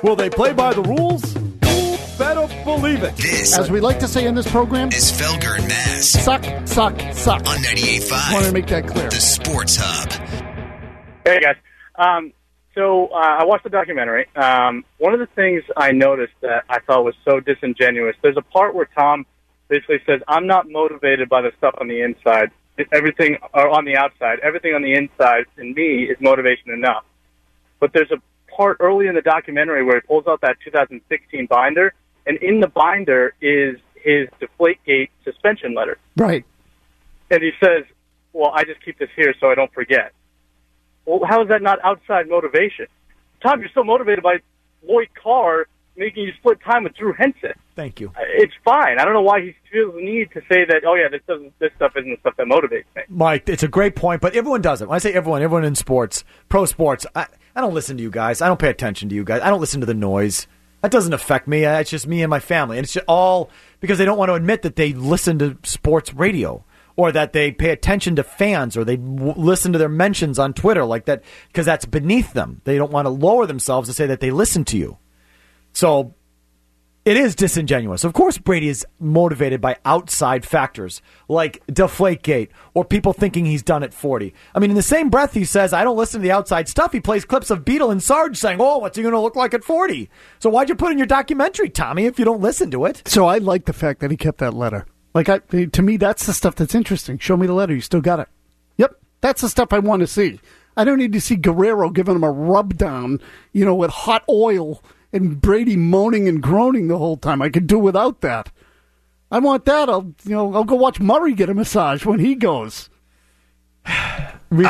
Will they play by the rules? You better believe it. This, as we like to say in this program, is Felger and Mazz. Suck, suck, suck. On 98.5. Want to make that clear. The Sports Hub. Hey, guys. So I watched the documentary. One of the things I noticed that I thought was so disingenuous, there's a part where Tom basically says, I'm not motivated by the stuff on the inside. Everything, or on the outside. Everything on the inside, in me, is motivation enough. But there's a part early in the documentary where he pulls out that 2016 binder, and in the binder is his Deflategate suspension letter. Right. And he says, well, I just keep this here so I don't forget. Well, how is that not outside motivation? Tom, you're still motivated by Lloyd Carr making you split time with Drew Henson. Thank you. It's fine. I don't know why he feels the need to say that, oh, yeah, this stuff isn't the stuff that motivates me. Mike, it's a great point, but everyone does it. When I say everyone in sports, pro sports, I don't listen to you guys. I don't pay attention to you guys. I don't listen to the noise. That doesn't affect me. It's just me and my family. And it's just all because they don't want to admit that they listen to sports radio or that they pay attention to fans or they listen to their mentions on Twitter like that because that's beneath them. They don't want to lower themselves to say that they listen to you. So it is disingenuous. Of course, Brady is motivated by outside factors like Deflategate or people thinking he's done at 40. I mean, in the same breath he says, I don't listen to the outside stuff. He plays clips of Beetle and Sarge saying, oh, what's he going to look like at 40? So why'd you put it in your documentary, Tommy, if you don't listen to it? So I like the fact that he kept that letter. To me, that's the stuff that's interesting. Show me the letter. You still got it. Yep. That's the stuff I want to see. I don't need to see Guerrero giving him a rub down, with hot oil and Brady moaning and groaning the whole time. I could do without that. I want that. I'll go watch Murray get a massage when he goes. Sean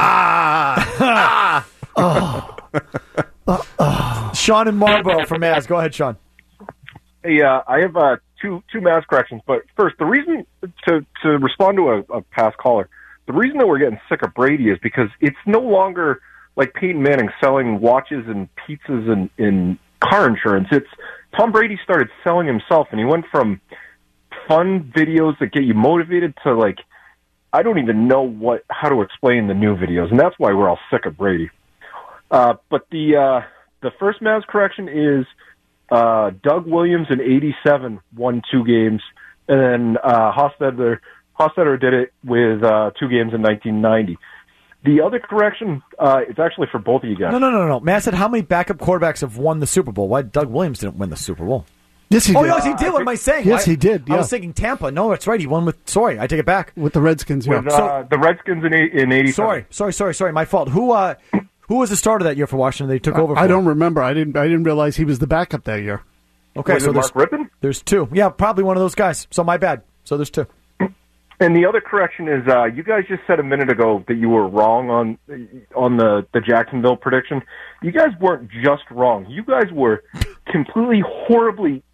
in Marlboro from Mazz. Go ahead, Sean. Hey, I have two Mazz corrections. But first, the reason to respond to a past caller, the reason that we're getting sick of Brady is because it's no longer like Peyton Manning selling watches and pizzas and car insurance. It's Tom Brady started selling himself, and he went from fun videos that get you motivated to I don't even know how to explain the new videos, and that's why we're all sick of Brady. But the first Mavs correction is Doug Williams in '87 won 2 games, and then Hostetler did it with 2 games in 1990. The other correction, it's actually for both of you guys. No. Matt said how many backup quarterbacks have won the Super Bowl? Why Doug Williams didn't win the Super Bowl? Yes, he did. Oh, yes, he did. What am I saying? Yes, he did. Yeah. I was thinking Tampa. No, that's right. He won with, sorry, I take it back. With the Redskins, yeah. With the Redskins in '87. Sorry. My fault. Who was the starter that year for Washington they took over for? I don't remember. I didn't realize he was the backup that year. Okay, was so it Mark Rippon? There's 2. Yeah, probably one of those guys. So my bad. So there's 2. And the other correction is, you guys just said a minute ago that you were wrong on the Jacksonville prediction. You guys weren't just wrong. You guys were completely, horribly,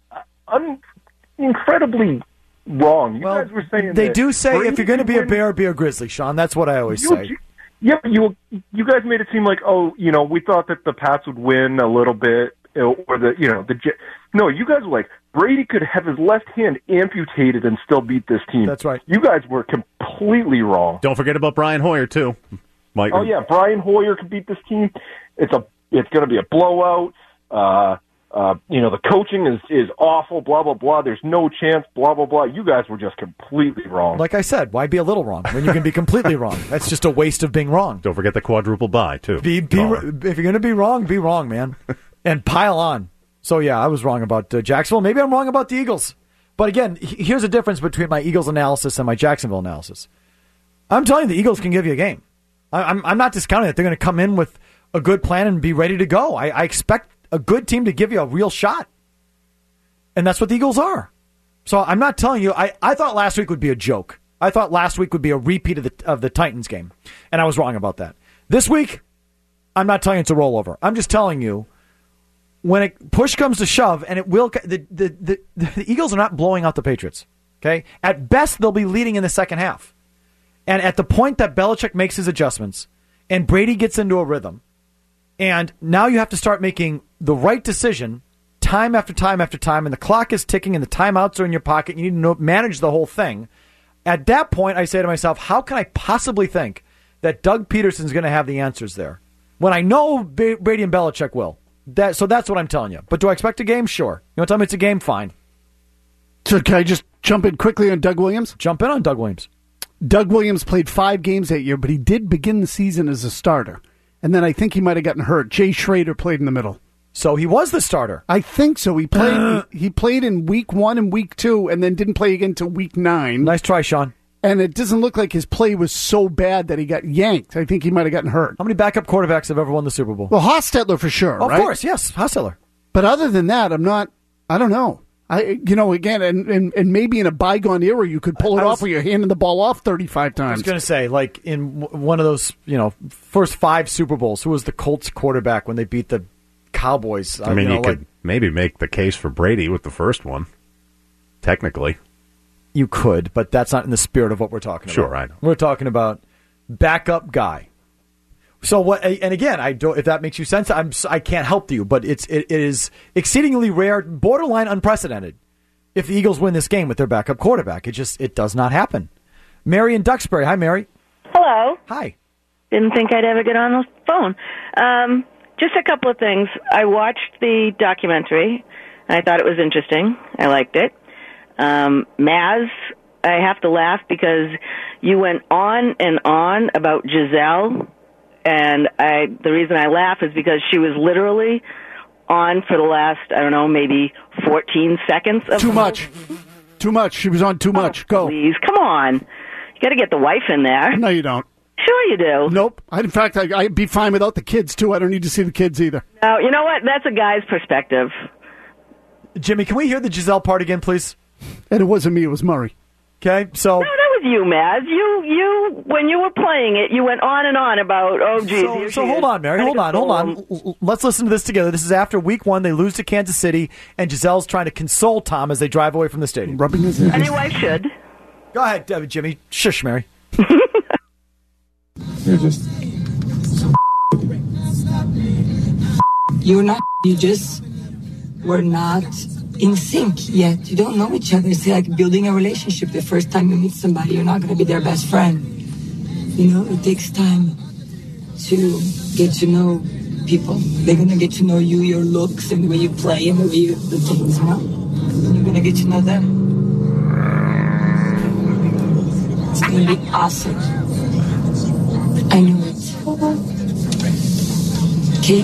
incredibly wrong. You guys were saying they do say if you're going to be a Bear, be a Grizzly, Sean. That's what I always say. Yeah, you guys made it seem like, we thought that the Pats would win a little bit, or no, you guys were like, Brady could have his left hand amputated and still beat this team. That's right. You guys were completely wrong. Don't forget about Brian Hoyer, too. Mike. Oh, yeah, Brian Hoyer could beat this team. It's going to be a blowout. The coaching is awful, blah, blah, blah. There's no chance, blah, blah, blah. You guys were just completely wrong. Like I said, why be a little wrong when you can be completely wrong? That's just a waste of being wrong. Don't forget the quadruple bye, too. If you're going to be wrong, man. And pile on. So, yeah, I was wrong about Jacksonville. Maybe I'm wrong about the Eagles. But, again, here's the difference between my Eagles analysis and my Jacksonville analysis. I'm telling you, the Eagles can give you a game. I'm not discounting that they're going to come in with a good plan and be ready to go. I expect a good team to give you a real shot. And that's what the Eagles are. So I'm not telling you. I thought last week would be a joke. I thought last week would be a repeat of the Titans game. And I was wrong about that. This week, I'm not telling you it's a rollover. I'm just telling you, when push comes to shove, and it will, the Eagles are not blowing out the Patriots. Okay, at best they'll be leading in the second half, and at the point that Belichick makes his adjustments and Brady gets into a rhythm, and now you have to start making the right decision time after time after time, and the clock is ticking and the timeouts are in your pocket. You need to manage the whole thing. At that point, I say to myself, how can I possibly think that Doug Peterson's going to have the answers there when I know Brady and Belichick will? So that's what I'm telling you. But do I expect a game? Sure. You want to tell me it's a game? Fine. So can I just jump in quickly on Doug Williams? Jump in on Doug Williams. Doug Williams played 5 games that year, but he did begin the season as a starter. And then I think he might have gotten hurt. Jay Schrader played in the middle. So he was the starter. I think so. He played in week 1 and week 2 and then didn't play again until week 9. Nice try, Sean. And it doesn't look like his play was so bad that he got yanked. I think he might have gotten hurt. How many backup quarterbacks have ever won the Super Bowl? Well, Hostetler for sure, right? Of course, yes. Hostetler. But other than that, I don't know. Again, and maybe in a bygone era, you could pull it off where you're handing the ball off 35 times. I was going to say, like, in one of those, first 5 Super Bowls, who was the Colts quarterback when they beat the Cowboys? I mean, you could maybe make the case for Brady with the first one, technically. You could, but that's not in the spirit of what we're talking about. Sure, I know. We're talking about backup guy. So what? And again, I don't. If that makes you sense, I can't help you. But it is exceedingly rare, borderline unprecedented, if the Eagles win this game with their backup quarterback. It does not happen. Mary in Duxbury. Hi, Mary. Hello. Hi. Didn't think I'd ever get on the phone. Just a couple of things. I watched the documentary, and I thought it was interesting. I liked it. Maz, I have to laugh because you went on and on about Giselle, and the reason I laugh is because she was literally on for the last, I don't know, maybe 14 seconds. Too much. She was on too much. Go. Please, come on. You got to get the wife in there. No, you don't. Sure you do. Nope. In fact, I'd be fine without the kids, too. I don't need to see the kids either. No, you know what? That's a guy's perspective. Jimmy, can we hear the Giselle part again, please? And it wasn't me, it was Murray. Okay, so... No, that was you, Maz. You, when you were playing it, you went on and on about, oh, geez. So hold on, Mary. Hold on. Let's listen to this together. This is after week 1. They lose to Kansas City, and Giselle's trying to console Tom as they drive away from the stadium. Rubbing his head. And your wife should. Go ahead, Jimmy. Shush, Mary. You're just... You're not... You just were not in sync yet. You don't know each other. It's like building a relationship. The first time you meet somebody, you're not going to be their best friend. It takes time to get to know people. They're going to get to know you, your looks, and the way you play, and the way you do things, And you're going to get to know them. It's going to be awesome. I know it. Okay?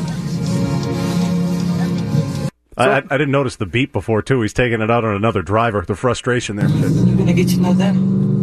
I didn't notice the beat before, too. He's taking it out on another driver. The frustration there. You're going to get to know them.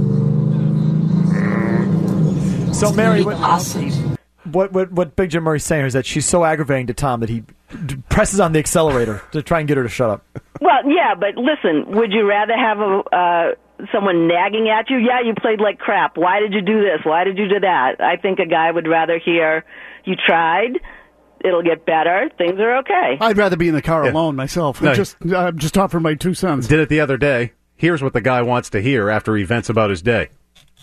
So, Mary, awesome. what Big Jim Murray's saying is that she's so aggravating to Tom that he presses on the accelerator to try and get her to shut up. Well, yeah, but listen, would you rather have someone nagging at you? Yeah, you played like crap. Why did you do this? Why did you do that? I think a guy would rather hear you tried. It'll get better. Things are okay. I'd rather be in the car alone myself. No. I'm just offering my 2 cents. Did it the other day. Here's what the guy wants to hear after he vents about his day.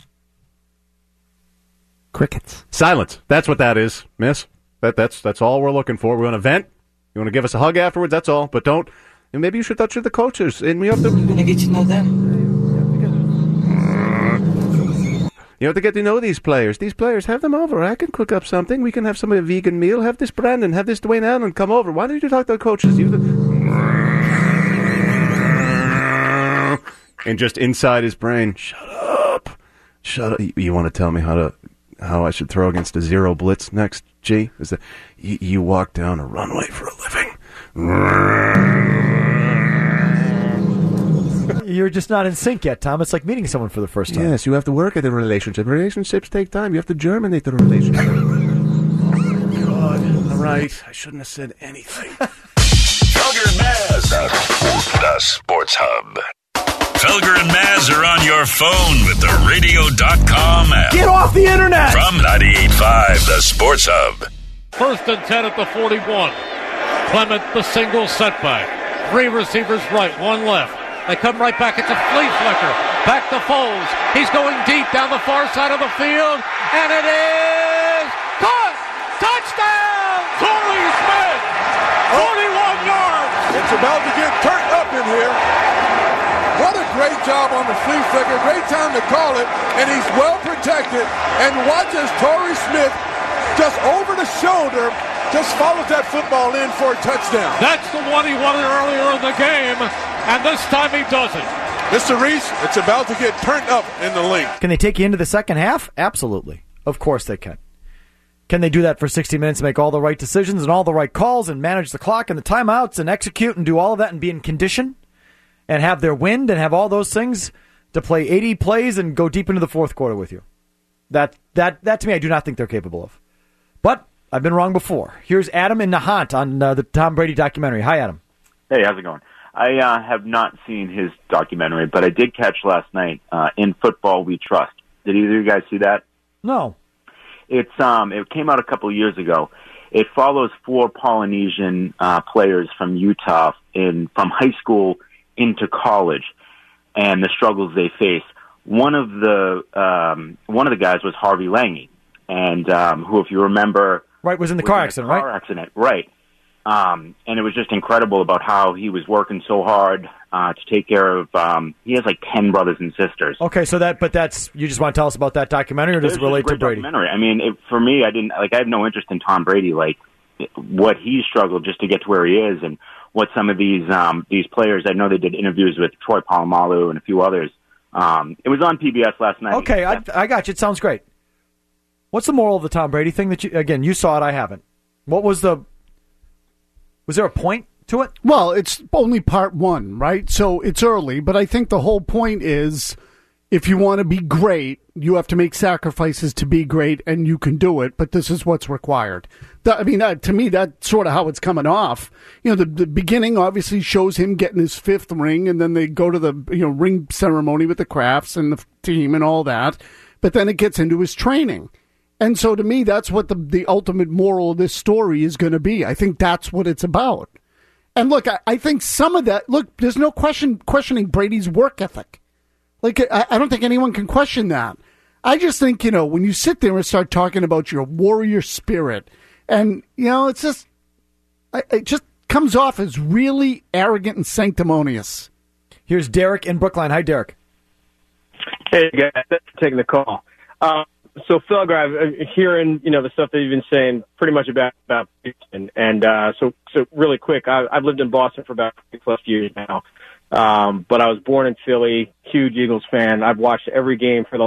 Crickets. Silence. That's what that is, miss. That's all we're looking for. We're going to vent. You want to give us a hug afterwards? That's all. But don't. And maybe you should touch the coaches. And we have to. You're going to get to know them. You have to get to know these players. These players, have them over. I can cook up something. We can have some vegan meal. Have this Brandon. Have this Dwayne Allen come over. Why don't you talk to the coaches? And just inside his brain, shut up. Shut up. You want to tell me how I should throw against a zero blitz next, G? Is that you walk down a runway for a living? You're just not in sync yet, Tom. It's like meeting someone for the first time. Yes, you have to work at a relationship. Relationships take time. You have to germinate the relationship. Oh, God. All right. I shouldn't have said anything. Felger and Maz. The Sports Hub. Felger and Maz are on your phone with the radio.com app. Get off the internet! From 98.5, the Sports Hub. 1st and 10 at the 41. Clement, the single setback. 3 receivers right, 1 left. They come right back. It's a flea flicker. Back to Foles. He's going deep down the far side of the field. And it is caught. Touchdown! Torrey Smith. 41 yards. It's about to get turned up in here. What a great job on the flea flicker. Great time to call it. And he's well protected. And watch as Torrey Smith just over the shoulder just followed that football in for a touchdown. That's the one he wanted earlier in the game, and this time he doesn't. Mr. Reese, it's about to get turned up in the link. Can they take you into the second half? Absolutely. Of course they can. Can they do that for 60 minutes and make all the right decisions and all the right calls and manage the clock and the timeouts and execute and do all of that and be in condition and have their wind and have all those things to play 80 plays and go deep into the fourth quarter with you? That to me, I do not think they're capable of. But I've been wrong before. Here's Adam in Nahant on the Tom Brady documentary. Hi, Adam. Hey, how's it going? I have not seen his documentary, but I did catch last night, In Football We Trust. Did either of you guys see that? No. It came out a couple of years ago. It follows 4 Polynesian players from Utah from high school into college and the struggles they face. One of the guys was Harvey Lange, and who, if you remember, was in the car accident, right? Car accident, right. And it was just incredible about how he was working so hard to take care of. He has like 10 brothers and sisters. Okay, so that's you just want to tell us about that documentary, or does it relate to Brady? Documentary. I mean, for me, I have no interest in Tom Brady, like what he struggled just to get to where he is, and what some of these players. I know they did interviews with Troy Polamalu and a few others. It was on PBS last night. Okay, I got you. It sounds great. What's the moral of the Tom Brady thing? You saw it, I haven't. What was Was there a point to it? Well, it's only part 1, right? So it's early, but I think the whole point is if you want to be great, you have to make sacrifices to be great, and you can do it, but this is what's required. To me, that's sort of how it's coming off. The beginning obviously shows him getting his 5th ring, and then they go to the ring ceremony with the Crafts and the team and all that, but then it gets into his training. And so to me, that's what the ultimate moral of this story is going to be. I think that's what it's about. And look, I think some of that, there's no questioning Brady's work ethic. I don't think anyone can question that. I just think, when you sit there and start talking about your warrior spirit, and, it just comes off as really arrogant and sanctimonious. Here's Derek in Brookline. Hi, Derek. Hey, guys. Thanks for taking the call. So, Felger, I'm hearing, the stuff that you've been saying pretty much about Houston. And so really quick, I've lived in Boston for about 50+ years now. But I was born in Philly, huge Eagles fan. I've watched every game for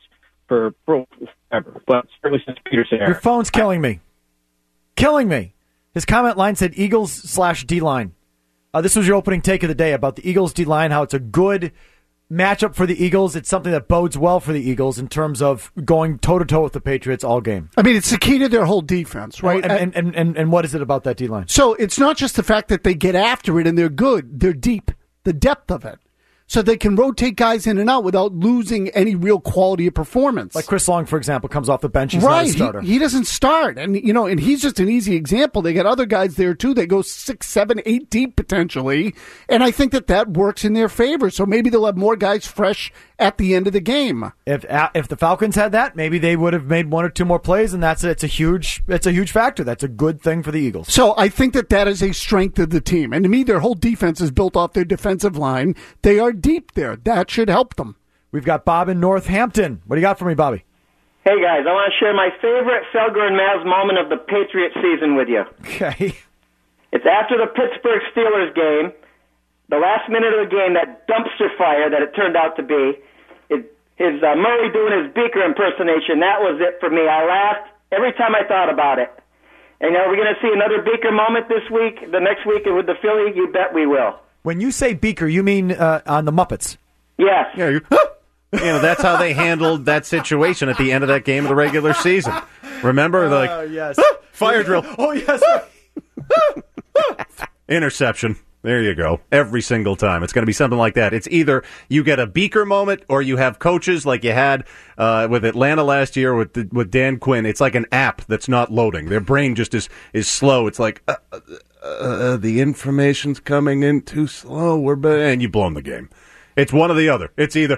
forever, but certainly since Peterson era. Your phone's killing me. Killing me. His comment line said Eagles/D-line. This was your opening take of the day about the Eagles D-line, how it's a good matchup for the Eagles. It's something that bodes well for the Eagles in terms of going toe-to-toe with the Patriots all game. It's the key to their whole defense, right? And what is it about that D-line? So it's not just the fact that they get after it and they're good. They're deep. The depth of it. So they can rotate guys in and out without losing any real quality of performance. Like Chris Long, for example, comes off the bench. He's not a starter. He doesn't start. And, and he's just an easy example. They got other guys there, too. They go 6, 7, 8 deep, potentially. And I think that works in their favor. So maybe they'll have more guys fresh at the end of the game. If the Falcons had that, maybe they would have made 1 or 2 more plays, and it's a huge factor. That's a good thing for the Eagles. So I think that is a strength of the team. And to me, their whole defense is built off their defensive line. They are deep there. That should help them. We've got Bob in Northampton. What do you got for me, Bobby? Hey, guys. I want to share my favorite Felger and Maz moment of the Patriots season with you. Okay. It's after the Pittsburgh Steelers game. The last minute of the game, that dumpster fire that it turned out to be, his Murray doing his Beaker impersonation, that was it for me. I laughed every time I thought about it. And are we going to see another Beaker moment this week, the next week with the Philly? You bet we will. When you say Beaker, you mean on the Muppets? Yes. Yeah, that's how they handled that situation at the end of that game of the regular season. Remember? Yes. Fire drill. Oh, yes. Interception. There you go. Every single time. It's going to be something like that. It's either you get a Beaker moment or you have coaches like you had with Atlanta last year with Dan Quinn. It's like an app that's not loading. Their brain just is slow. It's like, the information's coming in too slow. And you blow them the game. It's one or the other. It's either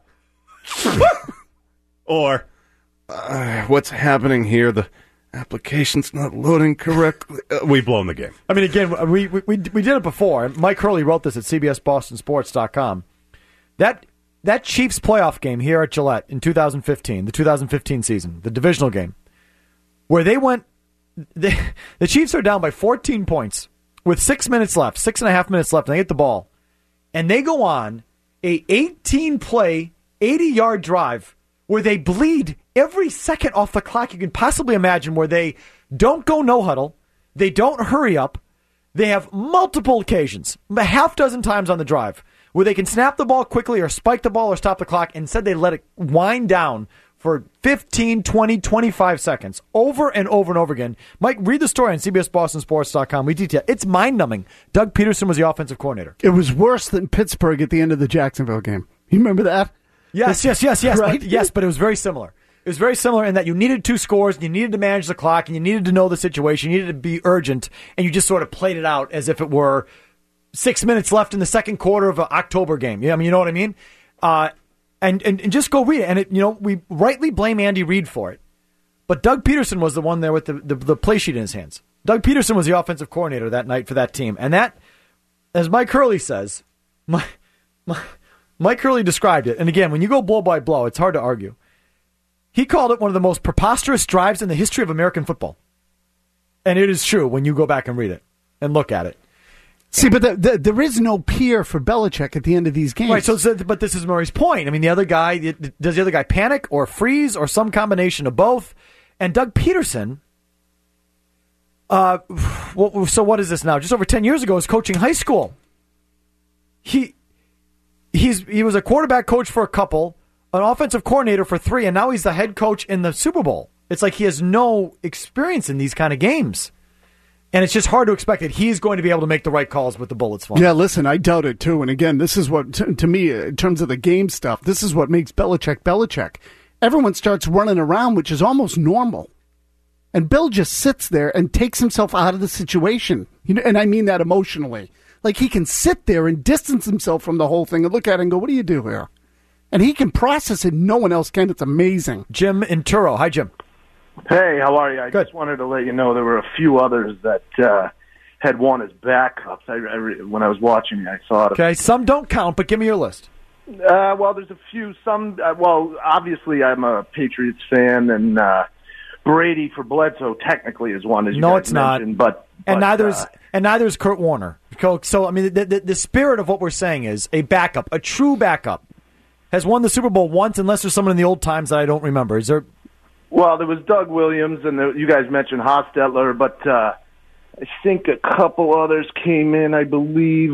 or what's happening here? The application's not loading correctly. We've blown the game. Again, we did it before. Mike Hurley wrote this at CBSBostonSports.com. That Chiefs playoff game here at Gillette in 2015, the 2015 season, the divisional game, where they went the Chiefs are down by 14 points with 6 minutes left, 6.5 minutes left, and they get the ball. And they go on a 18-play, 80-yard drive where they bleed every second off the clock you can possibly imagine, where they don't go no huddle, they don't hurry up, they have multiple occasions, a half dozen times on the drive, where they can snap the ball quickly or spike the ball or stop the clock. Instead, they let it wind down for 15, 20, 25 seconds over and over and over again. Mike, read the story on CBSBostonSports.com. We detail. It's mind-numbing. Doug Peterson was the offensive coordinator. It was worse than Pittsburgh at the end of the Jacksonville game. You remember that? Yes. Right? But it was very similar. It was very similar in that you needed 2 scores, and you needed to manage the clock, and you needed to know the situation, you needed to be urgent, and you just sort of played it out as if it were 6 minutes left in the second quarter of an October game. Yeah, I mean, you know what I mean? And just go read it. And we rightly blame Andy Reid for it, but Doug Peterson was the one there with the play sheet in his hands. Doug Peterson was the offensive coordinator that night for that team, and that, as Mike Hurley says, Mike Hurley described it. And again, when you go blow by blow, it's hard to argue. He called it one of the most preposterous drives in the history of American football. And it is true when you go back and read it and look at it. See, but there is no peer for Belichick at the end of these games. Right, but this is Murray's point. I mean, does the other guy panic or freeze or some combination of both? And Doug Peterson, so what is this now? Just over 10 years ago, was coaching high school. He was a quarterback coach for a couple, an offensive coordinator for 3, and now he's the head coach in the Super Bowl. It's like he has no experience in these kind of games. And it's just hard to expect that he's going to be able to make the right calls with the bullets flying. Yeah, listen, I doubt it too. And again, this is what, to me, in terms of the game stuff, this is what makes Belichick. Everyone starts running around, which is almost normal. And Bill just sits there and takes himself out of the situation. And I mean that emotionally. Like, he can sit there and distance himself from the whole thing and look at it and go, what do you do here? And he can process it. No one else can. It's amazing. Jim Inturo. Hi, Jim. Hey, how are you? I just wanted to let you know there were a few others that had won as backups. When I was watching it, I saw it. Okay, some don't count, but give me your list. Well, there's a few. Some. Obviously, I'm a Patriots fan, and Brady for Bledsoe technically is one. As you no, guys it's not. But neither is Kurt Warner. So I mean, the spirit of what we're saying is a backup, a true backup, has won the Super Bowl once, unless there's someone in the old times that I don't remember. Is there? Well, there was Doug Williams, and you guys mentioned Hostetler, but I think a couple others came in. I believe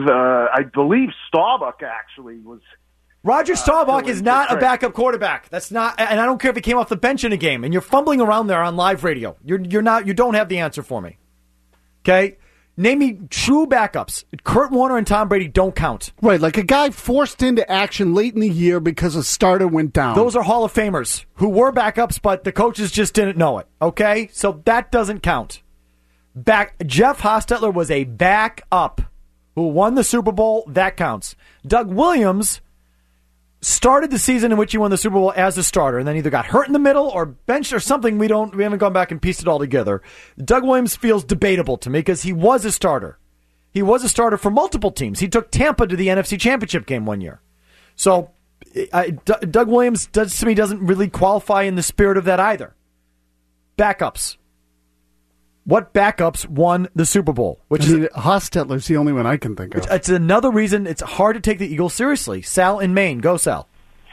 Staubach actually was. Roger Staubach is not a backup quarterback. That's not, and I don't care if he came off the bench in a game. And you're fumbling around there on live radio. You're not. You don't have the answer for me. Okay. Name me true backups. Kurt Warner and Tom Brady don't count. Right, like a guy forced into action late in the year because a starter went down. Those are Hall of Famers who were backups, but the coaches just didn't know it. Okay? So that doesn't count. Jeff Hostetler was a backup who won the Super Bowl. That counts. Doug Williams started the season in which he won the Super Bowl as a starter and then either got hurt in the middle or benched or something. We haven't gone back and pieced it all together. Doug Williams feels debatable to me because he was a starter. He was a starter for multiple teams. He took Tampa to the NFC Championship game one year. So Doug Williams to me doesn't really qualify in the spirit of that either. Backups. What backups won the Super Bowl? Hostetler's the only one I can think of. It's another reason it's hard to take the Eagles seriously. Sal in Maine. Go, Sal.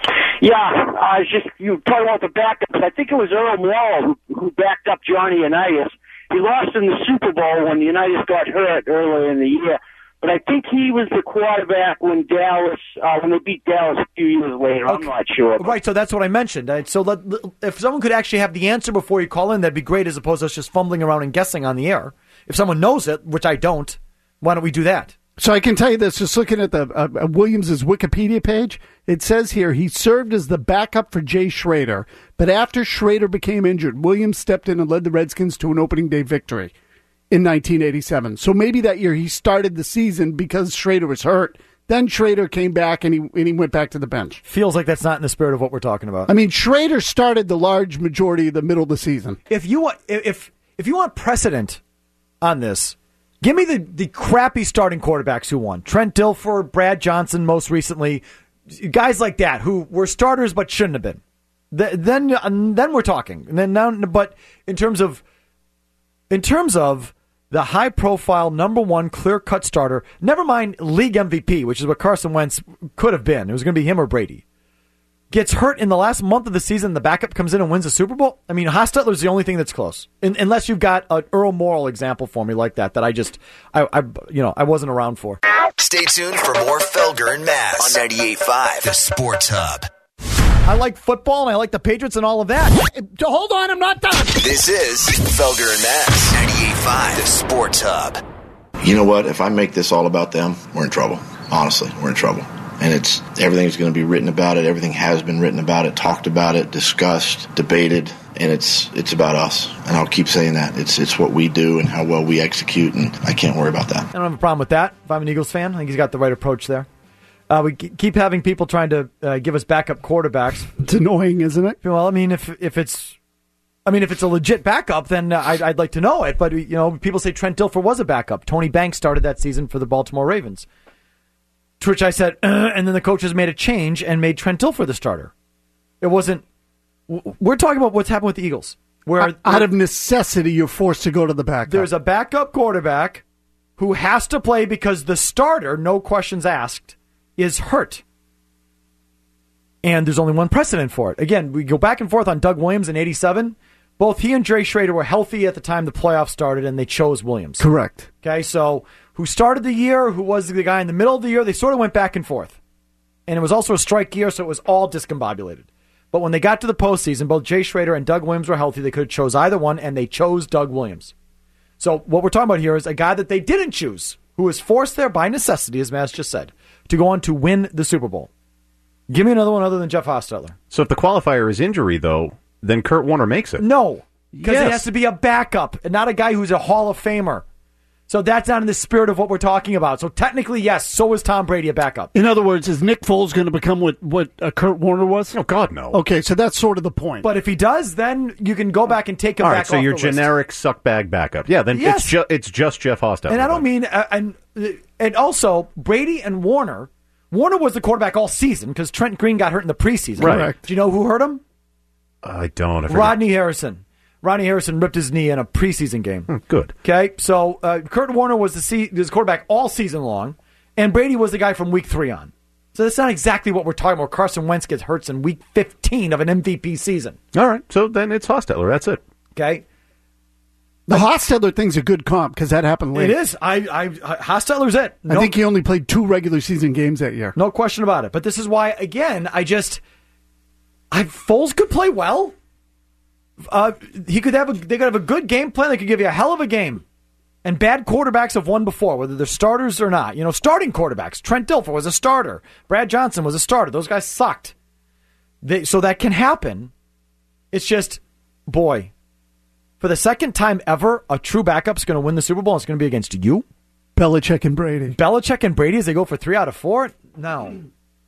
Yeah, you talking about the backups. I think it was Earl Morrall who backed up Johnny Unitas. He lost in the Super Bowl when Unitas got hurt earlier in the year. But I think he was the quarterback when they beat Dallas a few years later. I'm not sure. Right, so that's what I mentioned. So if someone could actually have the answer before you call in, that'd be great, as opposed to us just fumbling around and guessing on the air. If someone knows it, which I don't, why don't we do that? So I can tell you this, just looking at the Williams' Wikipedia page, it says here he served as the backup for Jay Schrader, but after Schrader became injured, Williams stepped in and led the Redskins to an opening day victory in 1987. So maybe that year he started the season because Schrader was hurt. Then Schrader came back and he went back to the bench. Feels like that's not in the spirit of what we're talking about. I mean, Schrader started the large majority of the middle of the season. If you want precedent on this, give me the crappy starting quarterbacks who won. Trent Dilfer, Brad Johnson most recently, guys like that who were starters but shouldn't have been. Then we're talking. And then now, but in terms of in terms of the high-profile, number one, clear-cut starter, never mind league MVP, which is what Carson Wentz could have been. It was going to be him or Brady. Gets hurt in the last month of the season, the backup comes in and wins a Super Bowl? I mean, Hostetler's the only thing that's close. Unless you've got an Earl Morrall example for me like that I wasn't around for. Stay tuned for more Felger and Mazz on 98.5, the Sports Hub. I like football, and I like the Patriots and all of that. Hold on, I'm not done. This is Felger and Mazz, 98.5, the Sports Hub. You know what? If I make this all about them, we're in trouble. Honestly, we're in trouble. And everything's going to be written about it. Everything has been written about it, talked about it, discussed, debated, and it's about us. And I'll keep saying that. It's what we do and how well we execute, and I can't worry about that. I don't have a problem with that. If I'm an Eagles fan, I think he's got the right approach there. We keep having people trying to give us backup quarterbacks. It's annoying, isn't it? Well, I mean, if it's a legit backup, then I'd like to know it. But people say Trent Dilfer was a backup. Tony Banks started that season for the Baltimore Ravens. To which I said, and then the coaches made a change and made Trent Dilfer the starter. It wasn't. We're talking about what's happened with the Eagles, where out of necessity you're forced to go to the backup. There's a backup quarterback who has to play because the starter, no questions asked, is hurt. And there's only one precedent for it. Again, we go back and forth on Doug Williams in 87. Both he and Dre Schrader were healthy at the time the playoffs started, and they chose Williams. Correct. Okay, so who started the year, who was the guy in the middle of the year, they sort of went back and forth. And it was also a strike year, so it was all discombobulated. But when they got to the postseason, both Jay Schrader and Doug Williams were healthy. They could have chose either one, and they chose Doug Williams. So what we're talking about here is a guy that they didn't choose, who was forced there by necessity, as Mazz just said, to go on to win the Super Bowl. Give me another one other than Jeff Hostetler. So if the qualifier is injury, though, then Kurt Warner makes it. No, because it has to be a backup and not a guy who's a Hall of Famer. So that's not in the spirit of what we're talking about. So technically, yes, so is Tom Brady a backup. In other words, is Nick Foles going to become what Kurt Warner was? Oh, God, no. Okay, so that's sort of the point. But if he does, then you can go back and take him All back right, so off your the list. generic suckbag backup. Yeah, then Yes. it's just Jeff Hostetler. And I don't mean... and also, Brady and Warner was the quarterback all season because Trent Green got hurt in the preseason. Right. Correct. Do you know who hurt him? I don't. I forget. Rodney Harrison. Rodney Harrison ripped his knee in a preseason game. Good. Okay, so Kurt Warner was the quarterback all season long, and Brady was the guy from week 3 on. So that's not exactly what we're talking about. Carson Wentz gets hurt in week 15 of an MVP season. All right, so then it's Hostetler. That's it. Okay. The Hostetler thing's a good comp because that happened late. It is. Hostetler's it. I think he only played 2 regular season games that year. No question about it. But this is why, again, Foles could play well. They could have a good game plan. They could give you a hell of a game. And bad quarterbacks have won before, whether they're starters or not. Starting quarterbacks. Trent Dilfer was a starter. Brad Johnson was a starter. Those guys sucked. So that can happen. It's just, boy, for the second time ever, a true backup's going to win the Super Bowl. And it's going to be against you. Belichick and Brady. Belichick and Brady as they go for 3 out of 4? No,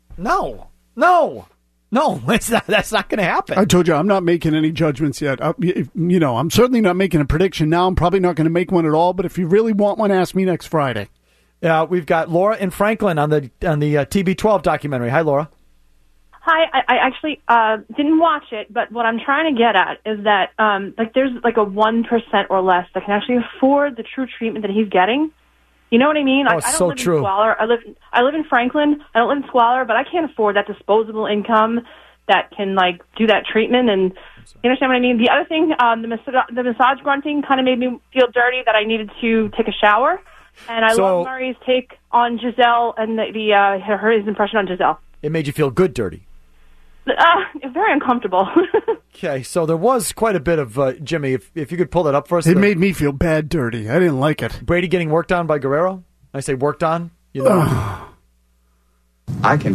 that's not going to happen. I told you, I'm not making any judgments yet. I'm certainly not making a prediction now. I'm probably not going to make one at all, but if you really want one, ask me next Friday. We've got Laura in Franklin on the TB12 documentary. Hi, Laura. Hi, I actually didn't watch it, but what I'm trying to get at is that there's a 1% or less that can actually afford the true treatment that he's getting. You know what I mean? Oh, I don't so live true. in squalor. I live in Franklin. I don't live in squalor, but I can't afford that disposable income that can do that treatment. And you understand what I mean? The other thing, the massage grunting kind of made me feel dirty that I needed to take a shower. And I love Murray's take on Giselle and his impression on Giselle. It made you feel good dirty. Very uncomfortable. Okay, so there was quite a bit of, Jimmy, if you could pull that up for us. It made me feel bad dirty. I didn't like it. Brady getting worked on by Guerrero? I say worked on? I can...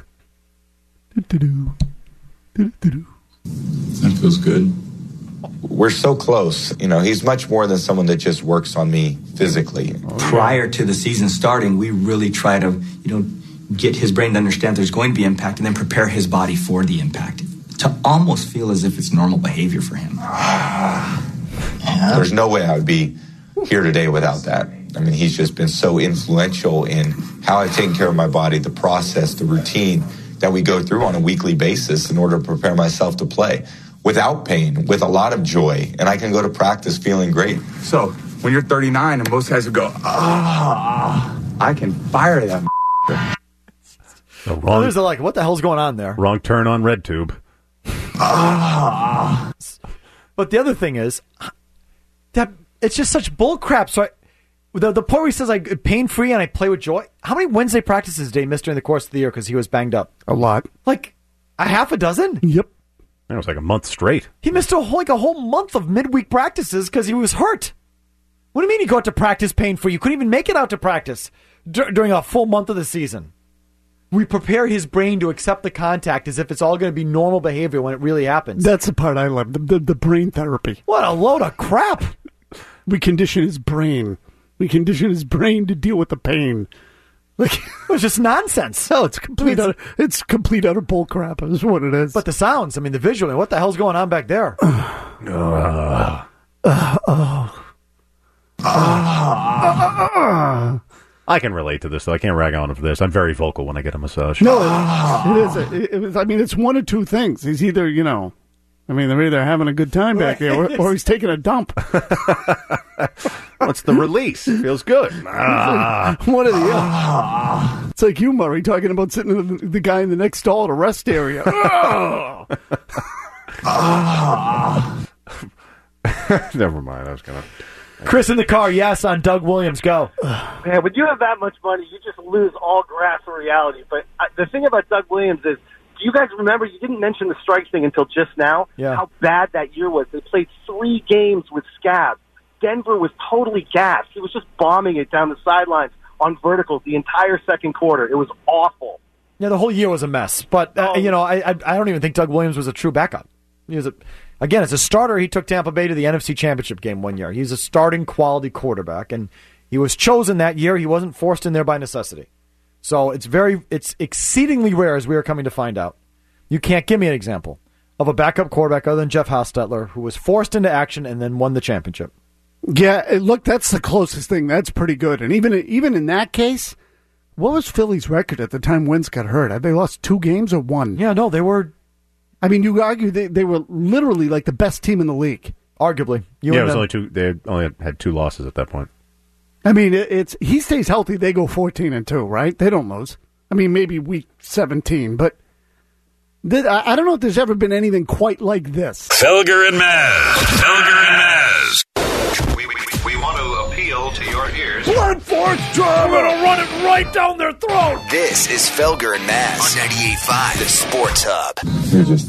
That feels good. We're so close. He's much more than someone that just works on me physically. Prior to the season starting, we really try to, get his brain to understand there's going to be impact and then prepare his body for the impact to almost feel as if it's normal behavior for him. There's no way I would be here today without that. I mean, he's just been so influential in how I've taken care of my body, the process, the routine that we go through on a weekly basis in order to prepare myself to play. without pain, with a lot of joy, and I can go to practice feeling great. So, when you're 39 and most guys would go, I can fire that The wrong, Others are like, what the hell's going on there? Wrong turn on RedTube. But the other thing is that it's just such bull crap. So the part where he says I'm pain free and I play with joy. How many Wednesday practices did he miss during the course of the year because he was banged up? A lot. Like a half a dozen? Yep. It was like a month straight. He missed a whole month of midweek practices because he was hurt. What do you mean you go out to practice pain free? You couldn't even make it out to practice during a full month of the season. We prepare his brain to accept the contact as if it's all going to be normal behavior when it really happens. That's the part I love, the brain therapy. What a load of crap. We condition his brain. We condition his brain to deal with the pain. Like, it was just nonsense. No, it's complete utter bull crap is what it is. But the sounds, I mean, the visual, what the hell's going on back there? I can relate to this, though. I can't rag on him for this. I'm very vocal when I get a massage. No, it is. I mean, it's one of two things. He's either, they're either having a good time back there or he's taking a dump. What's the release? It feels good. One of the other. It's like you, Murray, talking about sitting with the guy in the next stall at a rest area. Never mind. I was going to... Chris in the car, yes, on Doug Williams. Go. Man, when you have that much money, you just lose all grasp of reality. But the thing about Doug Williams is, do you guys remember, you didn't mention the strikes thing until just now, how bad that year was. They played 3 games with scabs. Denver was totally gassed. He was just bombing it down the sidelines on verticals the entire second quarter. It was awful. Yeah, the whole year was a mess. But, I don't even think Doug Williams was a true backup. He was Again, as a starter, he took Tampa Bay to the NFC Championship game one year. He's a starting quality quarterback, and he was chosen that year. He wasn't forced in there by necessity. So it's exceedingly rare, as we are coming to find out. You can't give me an example of a backup quarterback other than Jeff Hostetler who was forced into action and then won the championship. Yeah, look, that's the closest thing. That's pretty good. And even in that case, what was Philly's record at the time Wentz got hurt? Had they lost 2 games or 1? Yeah, no, they were... I mean, you argue they were literally like the best team in the league. Arguably. It was only 2. They only had 2 losses at that point. I mean, he stays healthy, they go 14-2, right? They don't lose. I mean, maybe week 17, but I don't know if there's ever been anything quite like this. Felger and Maz. We want to appeal to your ears. Blunt force drive. I'm going to run it right down their throat. This is Felger and Maz on 98.5, the Sports Hub. You're just...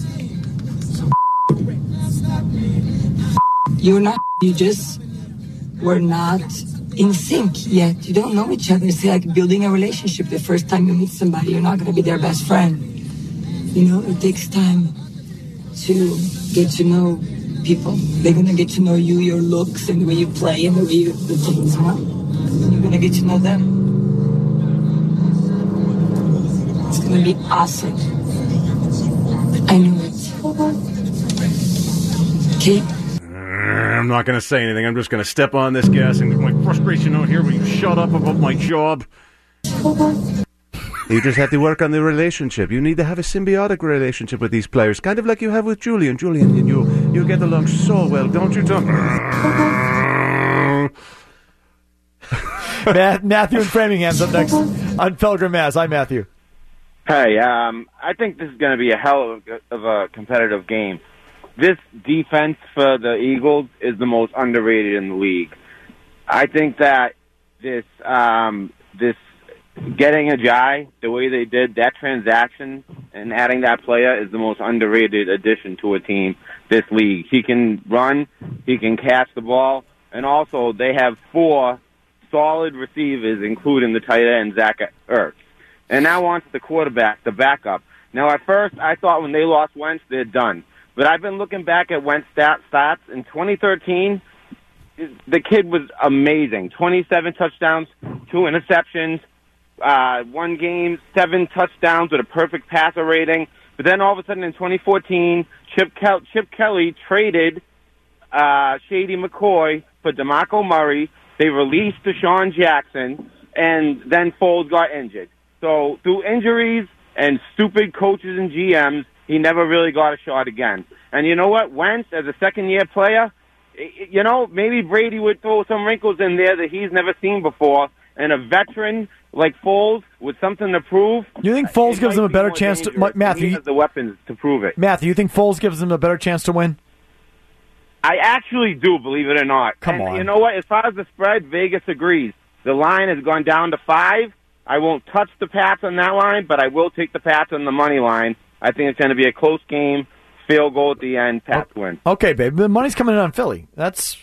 You're not. You just were not in sync yet. You don't know each other. It's like building a relationship. The first time you meet somebody, you're not going to be their best friend. It takes time to get to know people. They're going to get to know you, your looks, and the way you play, and the way you do things, huh? You're going to get to know them. It's going to be awesome. I know it. Okay? I'm not going to say anything. I'm just going to step on this gas and get my frustration out here. Will you shut up about my job? You just have to work on the relationship. You need to have a symbiotic relationship with these players, kind of like you have with Julian. Julian and you get along so well, don't you, Tom? Matthew in Framingham's up next on Felger and Maz. Hi, Matthew. Hey, I think this is going to be a hell of a competitive game. This defense for the Eagles is the most underrated in the league. I think that this getting Ajayi the way they did, that transaction and adding that player is the most underrated addition to a team this league. He can run, he can catch the ball, and also they have 4 solid receivers, including the tight end, Zach Ertz. And now on to the quarterback, the backup. Now, at first, I thought when they lost Wentz, they're done. But I've been looking back at Wentz stats. In 2013, the kid was amazing. 27 touchdowns, 2 interceptions, 1 game, 7 touchdowns with a perfect passer rating. But then all of a sudden in 2014, Chip Kelly traded Shady McCoy for DeMarco Murray. They released Deshaun Jackson, and then Foles got injured. So through injuries and stupid coaches and GMs, he never really got a shot again. And you know what? Wentz, as a second-year player, you know, maybe Brady would throw some wrinkles in there that he's never seen before. And a veteran like Foles with something to prove. You think Foles gives him a better chance to... Matthew, he has the weapons to prove it. Matthew, you think Foles gives him a better chance to win? I actually do, believe it or not. Come on. You know what? As far as the spread, Vegas agrees. The line has gone down to 5. I won't touch the Pats on that line, but I will take the Pats on the money line. I think it's going to be a close game, field goal at the end, Pats win. Okay, babe. The money's coming in on Philly. That's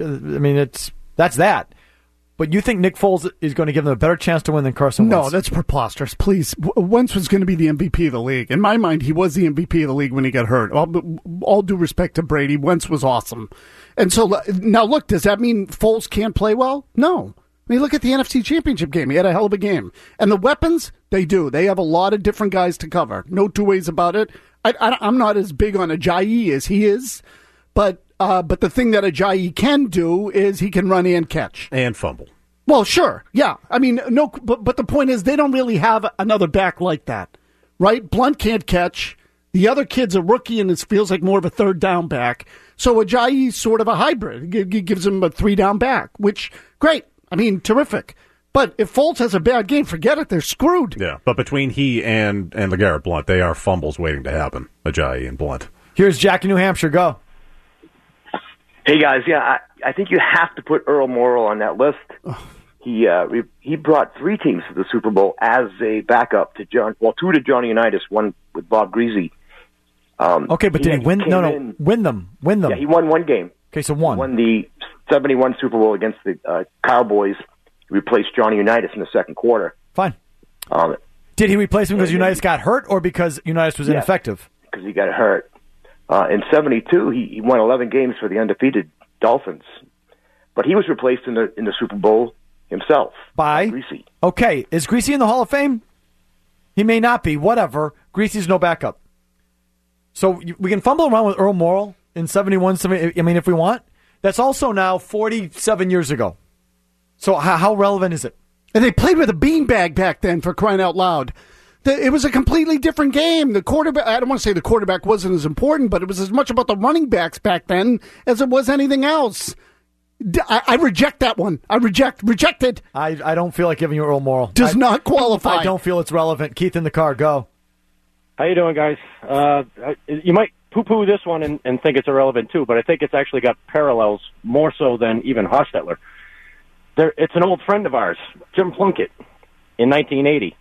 that. But you think Nick Foles is going to give them a better chance to win than Carson Wentz? No, that's preposterous. Please. Wentz was going to be the MVP of the league. In my mind, he was the MVP of the league when he got hurt. All due respect to Brady, Wentz was awesome. And so, now look, does that mean Foles can't play well? No. I mean, look at the NFC Championship game. He had a hell of a game. And the weapons, they do. They have a lot of different guys to cover. No two ways about it. I'm not as big on Ajayi as he is, but the thing that Ajayi can do is he can run and catch. And fumble. Well, sure. Yeah. I mean, no, but the point is they don't really have another back like that, right? Blunt can't catch. The other kid's a rookie and it feels like more of a third down back. So Ajayi's sort of a hybrid. It gives him a 3-down back, which, great. I mean, terrific. But if Foles has a bad game, forget it. They're screwed. Yeah, but between he and LeGarrette Blount, they are fumbles waiting to happen, Ajayi and Blount. Here's Jack in New Hampshire. Go. Hey, guys. Yeah, I think you have to put Earl Morrall on that list. He brought 3 teams to the Super Bowl as a backup to 2 to Johnny Unitas, 1 with Bob Greasy. Okay, but did he win? No, win them. Yeah, he won 1 game. Okay, so 1. He won the 71 Super Bowl against the Cowboys. He replaced Johnny Unitas in the second quarter. Fine. Did he replace him because Unitas got hurt or because Unitas was ineffective? Because he got hurt. In 72, he won 11 games for the undefeated Dolphins. But he was replaced in the Super Bowl himself. By Greasy. Okay, is Greasy in the Hall of Fame? He may not be. Whatever. Greasy's no backup. So we can fumble around with Earl Morrall in 71, I mean, if we want. That's also now 47 years ago. So how relevant is it? And they played with a beanbag back then, for crying out loud. It was a completely different game. The quarterback, I don't want to say the quarterback wasn't as important, but it was as much about the running backs back then as it was anything else. I reject that one. I reject it. I don't feel like giving you Earl Morrall. Does not qualify. I don't feel it's relevant. Keith in the car, go. How you doing, guys? You might poo-poo this one and think it's irrelevant too, but I think it's actually got parallels more so than even Hostetler. It's an old friend of ours, Jim Plunkett, in 1980.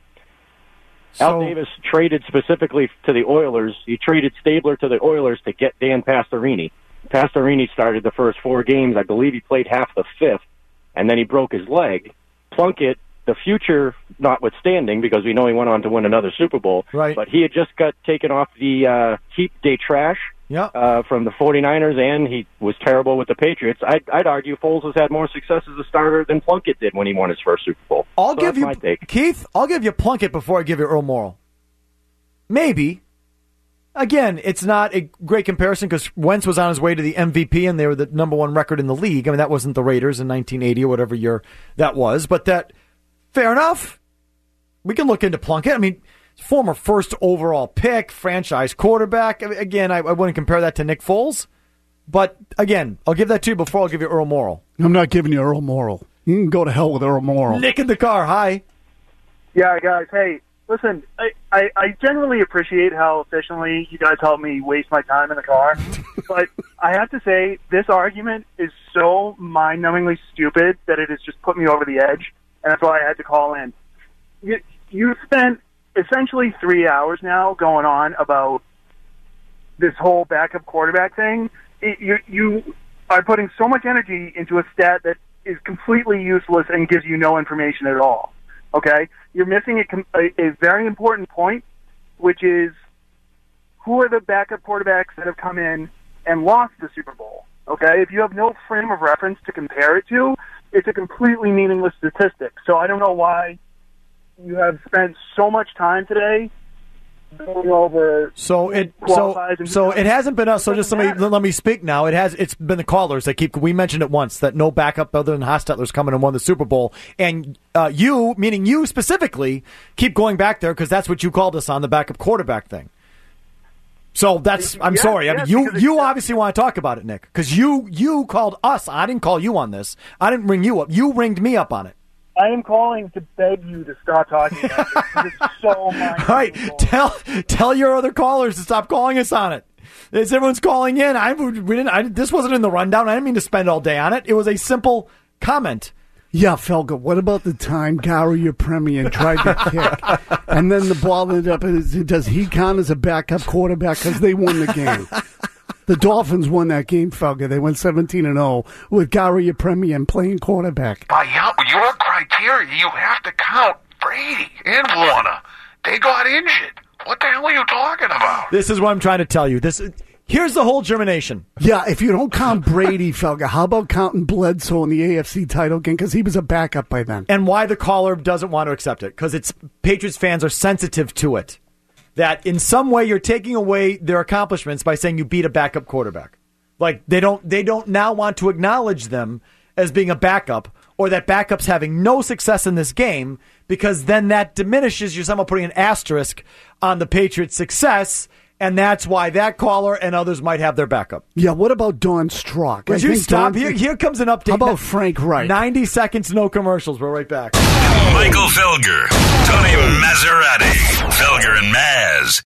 Al Davis traded specifically to the Oilers. He traded Stabler to the Oilers to get Dan Pastorini. Pastorini started the first 4 games. I believe he played half the 5th, and then he broke his leg. Plunkett, the future notwithstanding, because we know he went on to win another Super Bowl, right? But he had just got taken off the heap day trash from the 49ers, and he was terrible with the Patriots. I'd argue Foles has had more success as a starter than Plunkett did when he won his first Super Bowl. I'll give you, Keith, I'll give you Plunkett before I give you Earl Morrall. Maybe. Again, it's not a great comparison because Wentz was on his way to the MVP and they were the number 1 record in the league. I mean, that wasn't the Raiders in 1980 or whatever year that was, but fair enough. We can look into Plunkett. I mean, former first overall pick, franchise quarterback. Again, I wouldn't compare that to Nick Foles, but again, I'll give that to you before I'll give you Earl Morrall. I'm not giving you Earl Morrall. You can go to hell with Earl Morrall. Nick in the car, hi. Yeah, guys, hey. Listen, I generally appreciate how efficiently you guys help me waste my time in the car, but I have to say this argument is so mind-numbingly stupid that it has just put me over the edge, and that's why I had to call in. You spent essentially 3 hours now going on about this whole backup quarterback thing. You are putting so much energy into a stat that is completely useless and gives you no information at all. Okay? You're missing a very important point, which is who are the backup quarterbacks that have come in and lost the Super Bowl? Okay? If you have no frame of reference to compare it to, it's a completely meaningless statistic. So I don't know why you have spent so much time today going over. So it hasn't been us. So just let me speak now. It's been the callers that keep. We mentioned it once that no backup other than Hostetler's coming and won the Super Bowl, and you, meaning you specifically, keep going back there because that's what you called us on the backup quarterback thing. So that's. I'm sorry. I mean, you obviously want to talk about it, Nick, because you called us. I didn't call you on this. I didn't ring you up. You ringed me up on it. I am calling to beg you to stop talking about this. It's so mind. All right, tell your other callers to stop calling us on it. As everyone's calling in, this wasn't in the rundown. I didn't mean to spend all day on it. It was a simple comment. Yeah, Felga, what about the time Gary Yepremian tried to kick, and then the ball ended up, does he count as a backup quarterback because they won the game? The Dolphins won that game, Felga. They went 17-0 with Gary Yepremian playing quarterback. By your criteria, you have to count Brady and Warner. They got injured. What the hell are you talking about? This is what I'm trying to tell you. Here's the whole germination. Yeah, if you don't count Brady, Felga, how about counting Bledsoe in the AFC title game? Because he was a backup by then. And why the caller doesn't want to accept it. Because Patriots fans are sensitive to it. That in some way you're taking away their accomplishments by saying you beat a backup quarterback. Like they don't now want to acknowledge them as being a backup, or that backup's having no success in this game, because then that diminishes. You're somehow putting an asterisk on the Patriots' success. And that's why that caller and others might have their backup. Yeah, what about Don Strock? Would you stop? Here comes an update. How about Frank Wright? 90 seconds, no commercials. We're right back. Michael Felger, Tony Maserati, Felger and Maz.